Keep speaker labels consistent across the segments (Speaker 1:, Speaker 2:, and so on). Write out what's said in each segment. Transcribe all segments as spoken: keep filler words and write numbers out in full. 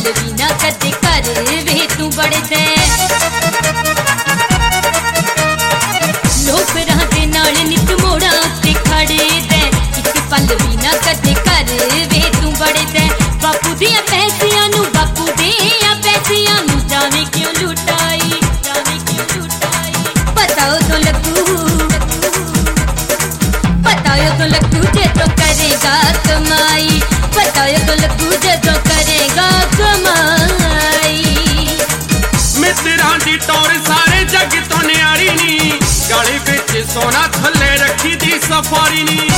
Speaker 1: पल भी ना कदे कर वे तू बड़े दे लोग राह दे नाल नित मोड़ा ते खड़े दे एक पल भी ना कदे कर वे तू बड़े दे बापू दिया पैसियां नू बापू दिया पैसियां नू जाने क्यों लुटाई जाने क्यों लुटाई बताओ तो लगू बताओ तो लगू जे तो करेगा कमाई बताओ तो लगू जे तो करेगा कमाई
Speaker 2: मित्रा दी टोर सारे जग तो न्यारी नी गली बिच सोना थले रखी दी सफारी नी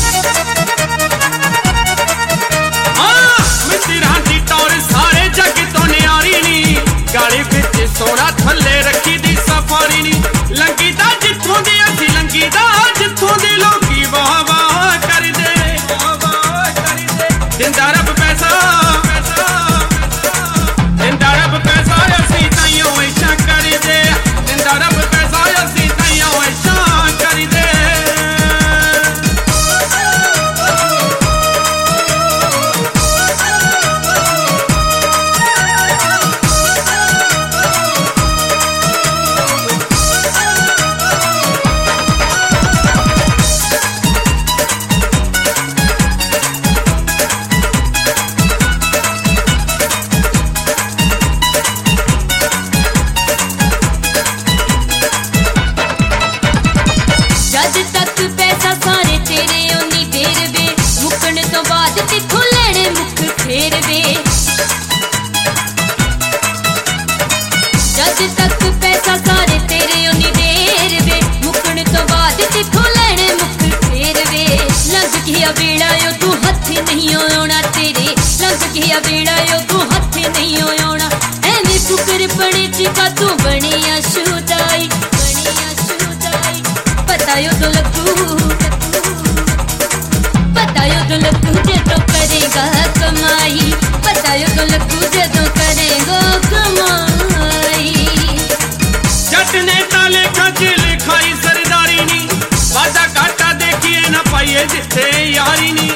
Speaker 2: हाँ मित्रा दी टोर सारे जग तो न्यारी नी गली बिच सोना थले रखी दी सफारी नी लंगी दा जिथों दी असी लंगी दा जिथों दी लोकी वाह वाह कर दे वाह वाह कर दे दिंदा रब पैसा पैसा दिंदा रब पैसा असी ताइयों ऐशा कर दे दिंदा रब पैसा असी ताइयों ऐशा कर दे
Speaker 1: जद तक पैसा सारे तेरे उन्नी देर वे मुकन तो बाद तिथों लेने मुख फेर वे लंघ गया बेड़ा यो तू हथ नहीं आना तेरे लंघ गया बेड़ा यो तू हथ नहीं आना एवें फुकर पड़े चिका तू बनिया शुदाई बनिया शुदाई बतायो तो लगू बतायो तो लगू जे तो करेगा कमाई बतायो तो लगू जे तो करेगा कमाई
Speaker 2: जट ने ताले खाचे लिखाई सरदारी नी वादा काटा देखिए ना पाइए जिथे यारी नी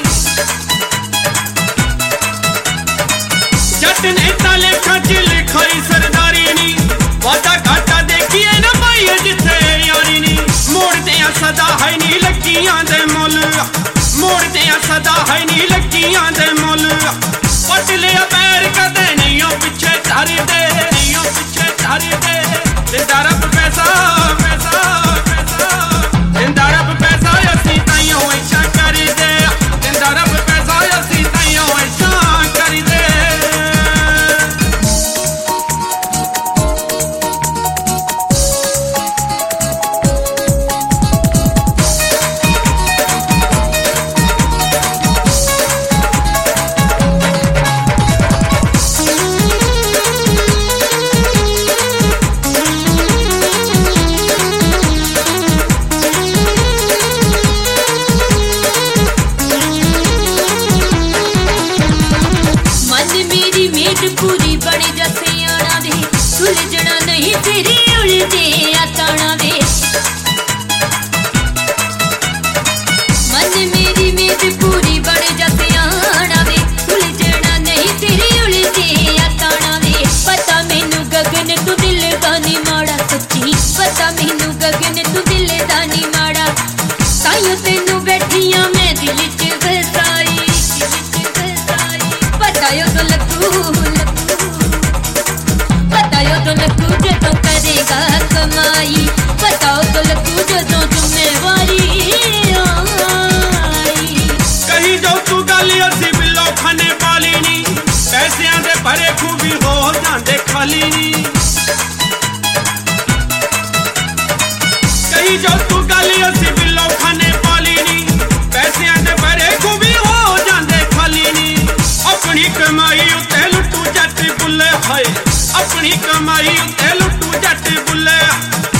Speaker 2: जट ने ताले खाचे लिखाई सरदारी नी वादा काटा देखिए ना पाइए जिथे यारी नी मोड़ते सदा है नी लगियां दे मुल मोड़ते सदा है नी लगियां दे मुल पट लिया पैर कदे नहीं पिछे तारी दे नहीं पिछे तारी दे दिंदा रब पैसा पैसा पैसा दिंदा रब पैसा असी ताइयों ऐशा कर दे दिंदा रब पैसा असी ताइयों ऐशा कर दे
Speaker 1: पूरी बड़ी जैसे आना दे सुलझना नहीं तेरी उलझे आताना दे मन मेरी मेद पूरी बड़ी जैसे आना दे सुलझना नहीं तेरी उलझे आताना दे पता मैनू गगन तू दिल दा नी माड़ा सच्ची पता मैनू गगन तू दिल दा नी माड़ा ताइयों तेनू बैठियां मैं दिल च बसाई दिल च बसाई बतायो तो लगू बताओ तो लगू जे तो करेगा कमाई बताओ तो लगू जे तो जिम्मेवारी आई
Speaker 2: कहीं जो तू गली असी बिल्लो खाने पाली नी पैसियां दे भरे खूबी हो जांदे खाली नी कहीं जो तू गली असी बिल्लो खाने पाली नी पैसियां दे भरे खूबी हो जांदे खाली नी अपनी कमाई उते लुटू जट बुले हाय अपनी कमाई उते लुटू जट बुले